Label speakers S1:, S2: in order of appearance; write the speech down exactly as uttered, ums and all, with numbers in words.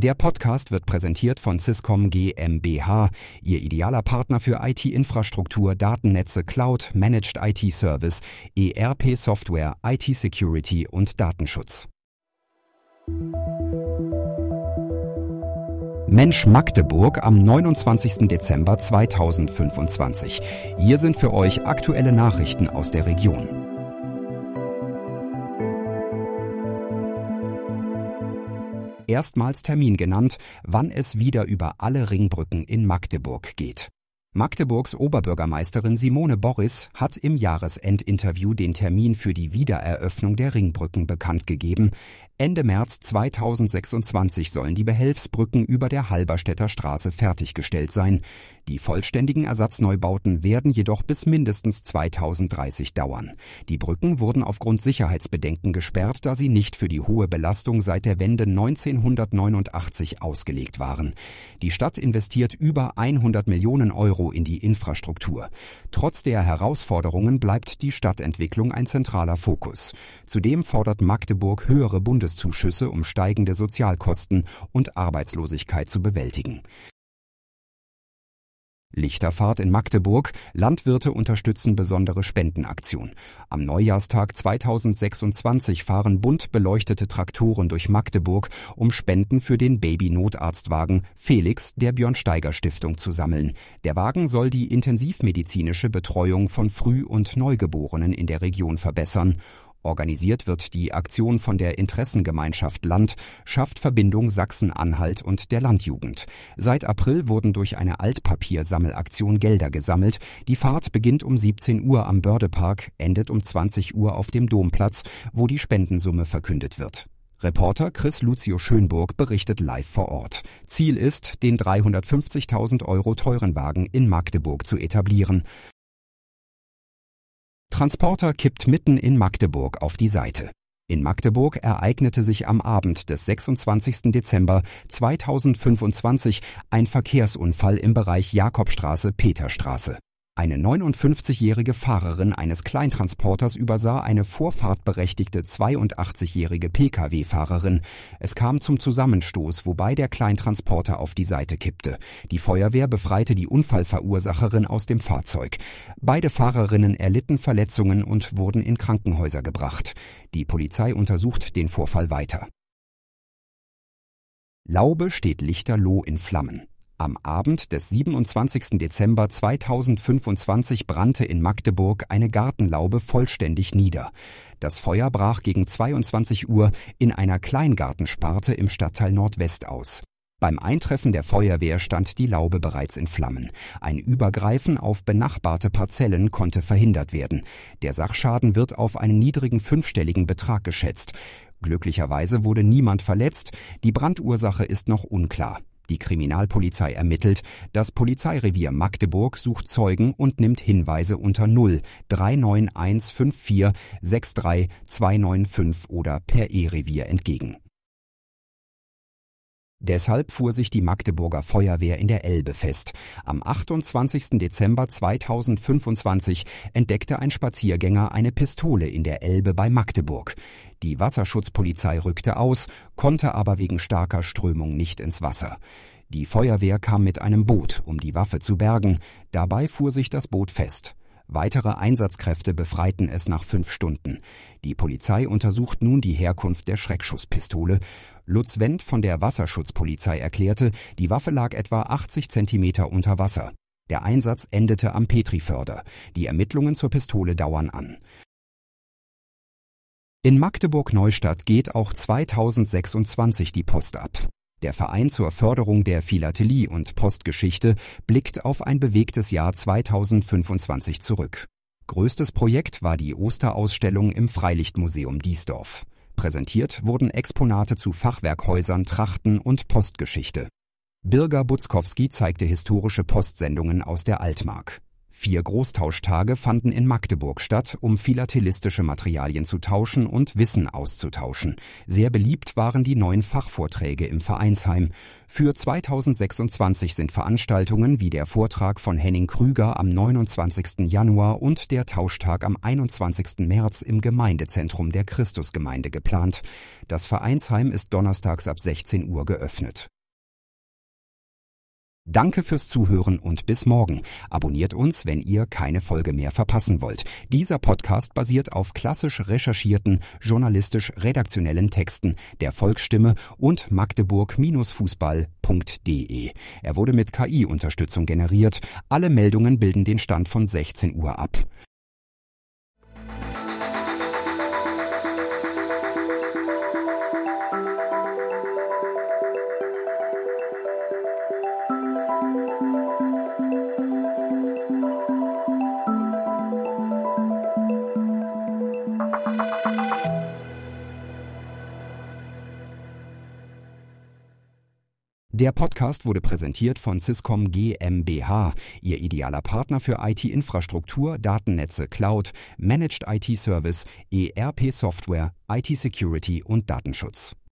S1: Der Podcast wird präsentiert von Swisscom GmbH, Ihr idealer Partner für I T-Infrastruktur, Datennetze, Cloud, Managed I T-Service, E R P-Software, I T-Security und Datenschutz. Mensch Magdeburg am neunundzwanzigsten Dezember zweitausendfünfundzwanzig. Hier sind für euch aktuelle Nachrichten aus der Region. Erstmals Termin genannt, wann es wieder über alle Ringbrücken in Magdeburg geht. Magdeburgs Oberbürgermeisterin Simone Borris hat im Jahresendinterview den Termin für die Wiedereröffnung der Ringbrücken bekannt gegeben. Ende März zweitausendsechsundzwanzig sollen die Behelfsbrücken über der Halberstädter Straße fertiggestellt sein. Die vollständigen Ersatzneubauten werden jedoch bis mindestens zweitausenddreißig dauern. Die Brücken wurden aufgrund Sicherheitsbedenken gesperrt, da sie nicht für die hohe Belastung seit der Wende neunzehnhundertneunundachtzig ausgelegt waren. Die Stadt investiert über hundert Millionen Euro in die Infrastruktur. Trotz der Herausforderungen bleibt die Stadtentwicklung ein zentraler Fokus. Zudem fordert Magdeburg höhere Bundeszuschüsse, um steigende Sozialkosten und Arbeitslosigkeit zu bewältigen. Lichterfahrt in Magdeburg. Landwirte unterstützen besondere Spendenaktion. Am Neujahrstag zweitausendsechsundzwanzig fahren bunt beleuchtete Traktoren durch Magdeburg, um Spenden für den Baby-Notarztwagen Felix der Björn-Steiger-Stiftung zu sammeln. Der Wagen soll die intensivmedizinische Betreuung von Früh- und Neugeborenen in der Region verbessern. Organisiert wird die Aktion von der Interessengemeinschaft Land, schafft Verbindung Sachsen-Anhalt und der Landjugend. Seit April wurden durch eine Altpapiersammelaktion Gelder gesammelt. Die Fahrt beginnt um siebzehn Uhr am Bördepark, endet um zwanzig Uhr auf dem Domplatz, wo die Spendensumme verkündet wird. Reporter Chris Lucio Schönburg berichtet live vor Ort. Ziel ist, den dreihundertfünfzigtausend Euro teuren Wagen in Magdeburg zu etablieren. Transporter kippt mitten in Magdeburg auf die Seite. In Magdeburg ereignete sich am Abend des sechsundzwanzigsten Dezember zweitausendfünfundzwanzig ein Verkehrsunfall im Bereich Jakobstraße-Peterstraße. Eine neunundfünfzigjährige Fahrerin eines Kleintransporters übersah eine vorfahrtberechtigte zweiundachtzigjährige Pkw-Fahrerin. Es kam zum Zusammenstoß, wobei der Kleintransporter auf die Seite kippte. Die Feuerwehr befreite die Unfallverursacherin aus dem Fahrzeug. Beide Fahrerinnen erlitten Verletzungen und wurden in Krankenhäuser gebracht. Die Polizei untersucht den Vorfall weiter. Laube steht lichterloh in Flammen. Am Abend des siebenundzwanzigsten Dezember zweitausendfünfundzwanzig brannte in Magdeburg eine Gartenlaube vollständig nieder. Das Feuer brach gegen zweiundzwanzig Uhr in einer Kleingartensparte im Stadtteil Nordwest aus. Beim Eintreffen der Feuerwehr stand die Laube bereits in Flammen. Ein Übergreifen auf benachbarte Parzellen konnte verhindert werden. Der Sachschaden wird auf einen niedrigen fünfstelligen Betrag geschätzt. Glücklicherweise wurde niemand verletzt. Die Brandursache ist noch unklar. Die Kriminalpolizei ermittelt, das Polizeirevier Magdeburg sucht Zeugen und nimmt Hinweise unter null drei neun eins fünf vier sechs drei zwei neun fünf oder per E-Revier entgegen. Deshalb fuhr sich die Magdeburger Feuerwehr in der Elbe fest. Am achtundzwanzigsten Dezember zweitausendfünfundzwanzig entdeckte ein Spaziergänger eine Pistole in der Elbe bei Magdeburg. Die Wasserschutzpolizei rückte aus, konnte aber wegen starker Strömung nicht ins Wasser. Die Feuerwehr kam mit einem Boot, um die Waffe zu bergen. Dabei fuhr sich das Boot fest. Weitere Einsatzkräfte befreiten es nach fünf Stunden. Die Polizei untersucht nun die Herkunft der Schreckschusspistole. Lutz Wendt von der Wasserschutzpolizei erklärte, die Waffe lag etwa achtzig Zentimeter unter Wasser. Der Einsatz endete am Petriförder. Die Ermittlungen zur Pistole dauern an. In Magdeburg-Neustadt geht auch zweitausendsechsundzwanzig die Post ab. Der Verein zur Förderung der Philatelie und Postgeschichte blickt auf ein bewegtes Jahr zweitausendfünfundzwanzig zurück. Größtes Projekt war die Osterausstellung im Freilichtmuseum Diesdorf. Präsentiert wurden Exponate zu Fachwerkhäusern, Trachten und Postgeschichte. Birger Butzkowski zeigte historische Postsendungen aus der Altmark. Vier Großtauschtage fanden in Magdeburg statt, um philatelistische Materialien zu tauschen und Wissen auszutauschen. Sehr beliebt waren die neuen Fachvorträge im Vereinsheim. Für zweitausendsechsundzwanzig sind Veranstaltungen wie der Vortrag von Henning Krüger am neunundzwanzigsten Januar und der Tauschtag am einundzwanzigsten März im Gemeindezentrum der Christusgemeinde geplant. Das Vereinsheim ist donnerstags ab sechzehn Uhr geöffnet. Danke fürs Zuhören und bis morgen. Abonniert uns, wenn ihr keine Folge mehr verpassen wollt. Dieser Podcast basiert auf klassisch recherchierten, journalistisch-redaktionellen Texten der Volksstimme und magdeburg-fußball punkt de. Er wurde mit K I-Unterstützung generiert. Alle Meldungen bilden den Stand von sechzehn Uhr ab. Der Podcast wurde präsentiert von Swisscom GmbH, Ihr idealer Partner für I T-Infrastruktur, Datennetze, Cloud, Managed I T-Service, E R P-Software, I T-Security und Datenschutz.